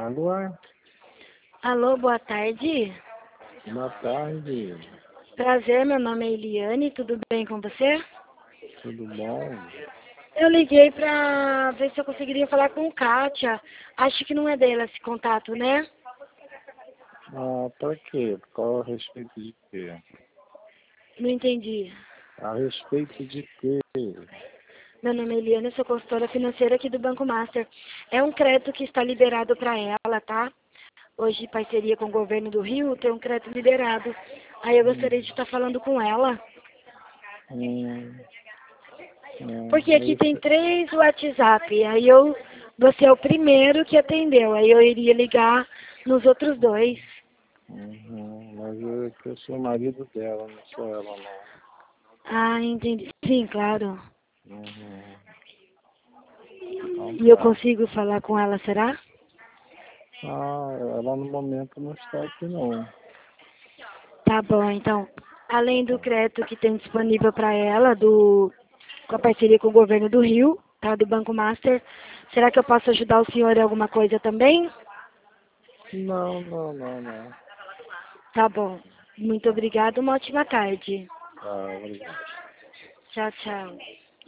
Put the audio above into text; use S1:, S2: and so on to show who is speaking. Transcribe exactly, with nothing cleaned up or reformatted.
S1: Alô?
S2: Alô, boa tarde.
S1: Boa tarde.
S2: Prazer, meu nome é Eliane, tudo bem com você?
S1: Tudo bom?
S2: Eu liguei pra ver se eu conseguiria falar com Kátia. Acho que não é dela esse contato, né?
S1: Ah, pra quê? Qual a respeito de quê?
S2: Não entendi.
S1: A respeito de quê?
S2: Meu nome é Eliane, eu sou consultora financeira aqui do Banco Master. É um crédito que está liberado para ela, tá? Hoje, em parceria com o governo do Rio, tem um crédito liberado. Aí eu
S1: Hum,
S2: gostaria de estar falando com ela.
S1: hum, hum,
S2: Porque aqui
S1: aí,
S2: tem três WhatsApp. Aí eu, você é o primeiro que atendeu. Aí eu iria ligar nos outros dois.
S1: uhum, mas eu, que eu sou o marido dela, não sou ela, não.
S2: Ah, entendi. Sim, claro.
S1: Uhum, então
S2: E eu
S1: tá.
S2: consigo falar com ela, será?
S1: Ah, ela no momento não está aqui, não.
S2: Tá bom, então. Além do
S1: Tá.
S2: crédito que tem disponível para ela, do, com a parceria com o governo do Rio, tá? Do Banco Master, será que eu posso ajudar o senhor em alguma coisa também?
S1: Não, não, não, não.
S2: Tá bom. Muito
S1: Tá,
S2: obrigada, uma ótima tarde.
S1: tá, obrigado.
S2: Tchau, tchau.